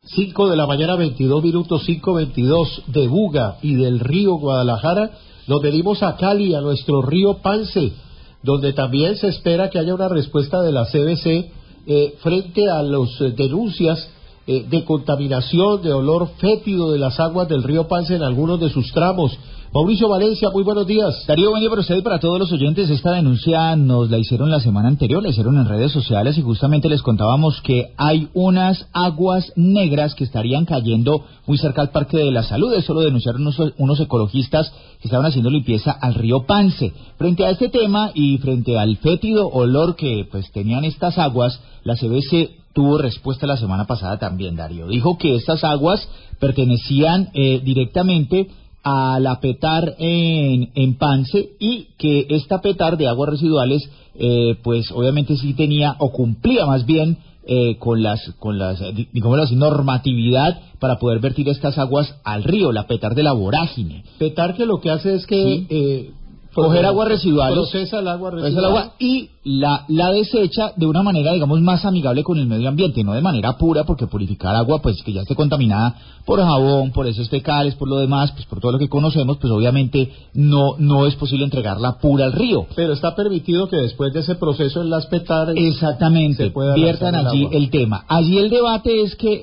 5 de la mañana, 22 minutos, 5:22 de Buga y del río Guadalajara. Nos venimos a Cali, a nuestro río Pance, donde también se espera que haya una respuesta de la CBC frente a las denuncias de contaminación, de olor fétido de las aguas del río Pance en algunos de sus tramos. Mauricio Valencia, muy buenos días. Darío, buen día para usted y para todos los oyentes. Esta denuncia nos la hicieron la semana anterior, la hicieron en redes sociales y justamente les contábamos que hay unas aguas negras que estarían cayendo muy cerca al Parque de la Salud. Eso lo denunciaron unos ecologistas que estaban haciendo limpieza al río Pance. Frente a este tema y frente al fétido olor que pues tenían estas aguas, la CBC tuvo respuesta la semana pasada también, Darío. Dijo que estas aguas pertenecían directamente a la PETAR en Pance y que esta PETAR de aguas residuales pues obviamente sí tenía o cumplía más bien con las digámoslo así, normatividad para poder vertir estas aguas al río, la PETAR de la vorágine. PETAR que lo que hace es que ¿sí? Coger aguas residuales, procesa el agua residual y la desecha de una manera, digamos, más amigable con el medio ambiente, no de manera pura, porque purificar agua, pues que ya esté contaminada por jabón, por heces fecales, por lo demás, pues por todo lo que conocemos, pues obviamente no es posible entregarla pura al río. Pero está permitido que después de ese proceso en las PETAR exactamente viertan allí el tema. Allí el debate es que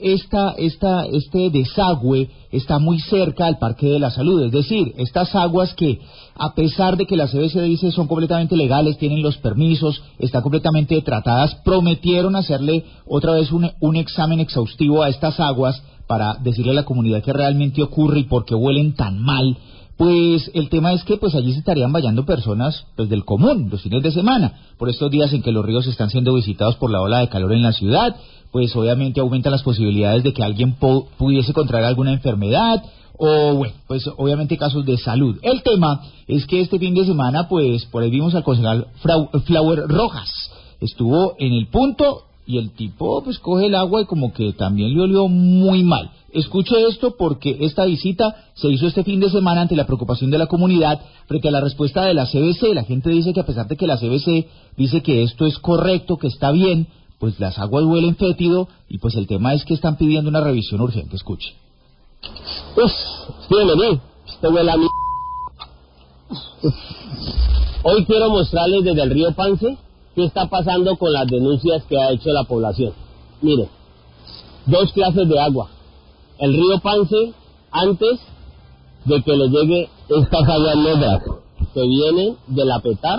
este desagüe está muy cerca al Parque de la Salud, es decir, estas aguas que a pesar de que la CBC dice son completamente legales, tienen los permisos, están completamente tratadas, prometieron hacerle otra vez un examen exhaustivo a estas aguas para decirle a la comunidad qué realmente ocurre y por qué huelen tan mal. Pues el tema es que pues allí se estarían bañando personas pues del común, los fines de semana, por estos días en que los ríos están siendo visitados por la ola de calor en la ciudad, pues obviamente aumentan las posibilidades de que alguien pudiese contraer alguna enfermedad, o bueno, pues obviamente casos de salud. El tema es que este fin de semana, pues por ahí vimos al concejal Flower Rojas, estuvo en el punto y el tipo pues coge el agua y como que también le olió muy mal. Escuche esto porque esta visita se hizo este fin de semana ante la preocupación de la comunidad frente a la respuesta de la CBC. La gente dice que a pesar de que la CBC dice que esto es correcto, que está bien, pues las aguas huelen fétido y pues el tema es que están pidiendo una revisión urgente. Escuche. Bienvenido, esto huele a mí. Hoy quiero mostrarles desde el río Pance qué está pasando con las denuncias que ha hecho la población. Miren, dos clases de agua. El río Pance, antes de que le llegue estas aguas negras que vienen de la PETAR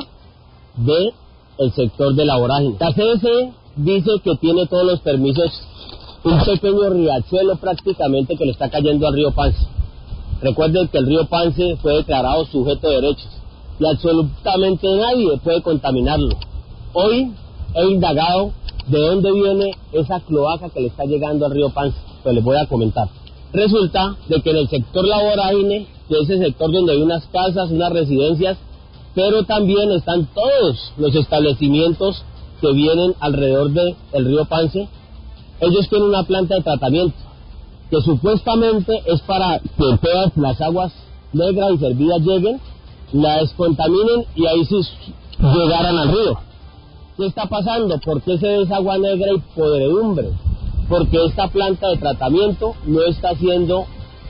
del sector de la vorágine. La CBC dice que tiene todos los permisos, un pequeño riachuelo prácticamente que le está cayendo al río Pance. Recuerden que el río Pance fue declarado sujeto de derechos y absolutamente nadie puede contaminarlo. Hoy he indagado de dónde viene esa cloaca que le está llegando al río Pance, pues les voy a comentar. Resulta de que en el sector La Vorágine, que es el sector donde hay unas casas, unas residencias, pero también están todos los establecimientos que vienen alrededor del río Pance. Ellos tienen una planta de tratamiento que supuestamente es para que todas las aguas negras y servidas lleguen, la descontaminen y ahí sí llegaran al río. ¿Qué está pasando? ¿Por qué se ve esa agua negra y podredumbre? Porque esta planta de tratamiento no está haciendo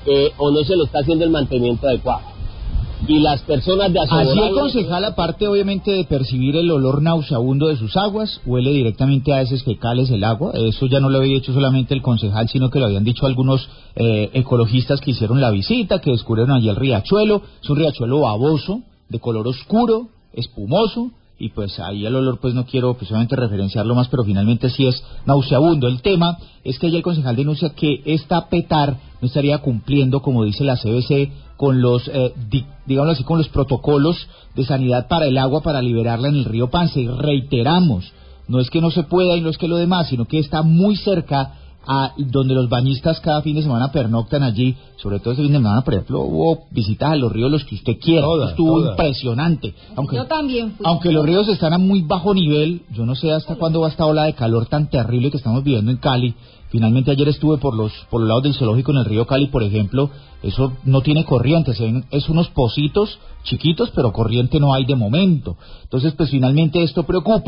o no se le está haciendo el mantenimiento adecuado. Y las personas de Allí el concejal, aparte obviamente de percibir el olor nauseabundo de sus aguas, huele directamente a heces fecales el agua. Eso ya no lo había dicho solamente el concejal, sino que lo habían dicho algunos ecologistas que hicieron la visita, que descubrieron allí el riachuelo. Es un riachuelo baboso, de color oscuro, espumoso, y pues ahí el olor pues no quiero pues solamente referenciarlo más, pero finalmente sí es nauseabundo. El tema es que allí el concejal denuncia que esta PETAR no estaría cumpliendo, como dice la CBC, con los, digámoslo así, con los protocolos de sanidad para el agua para liberarla en el río Pance. Y reiteramos, no es que no se pueda y no es que lo demás, sino que está muy cerca a donde los bañistas cada fin de semana pernoctan allí. Sobre todo este fin de semana, por ejemplo, hubo visitas a los ríos, los que usted quiera. Estuvo impresionante. Yo también fui. Aunque los ríos están a muy bajo nivel, yo no sé hasta cuándo va esta ola de calor tan terrible que estamos viviendo en Cali. Finalmente ayer estuve por los lados del zoológico en el río Cali, por ejemplo. Eso no tiene corriente, es unos pocitos chiquitos, pero corriente no hay de momento. Entonces, pues finalmente esto preocupa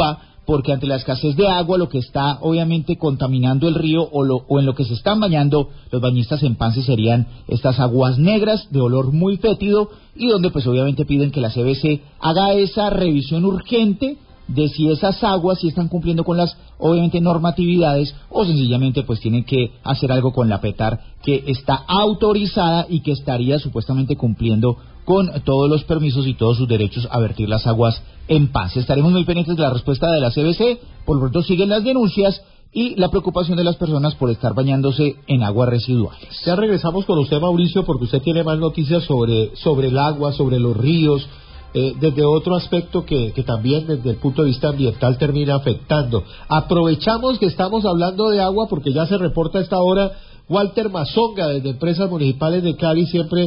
porque ante la escasez de agua, lo que está obviamente contaminando el río o en lo que se están bañando los bañistas en Pance serían estas aguas negras de olor muy fétido, y donde pues obviamente piden que la CBC haga esa revisión urgente de si esas aguas si están cumpliendo con las obviamente normatividades, o sencillamente pues tienen que hacer algo con la PETAR, que está autorizada y que estaría supuestamente cumpliendo con todos los permisos y todos sus derechos a vertir las aguas en Pance. Estaremos muy pendientes de la respuesta de la CBC. Por lo pronto siguen las denuncias y la preocupación de las personas por estar bañándose en aguas residuales. Ya regresamos con usted, Mauricio, porque usted tiene más noticias sobre el agua, sobre los ríos, desde otro aspecto que también desde el punto de vista ambiental termina afectando. Aprovechamos que estamos hablando de agua porque ya se reporta a esta hora Walter Mazonga desde Empresas Municipales de Cali, siempre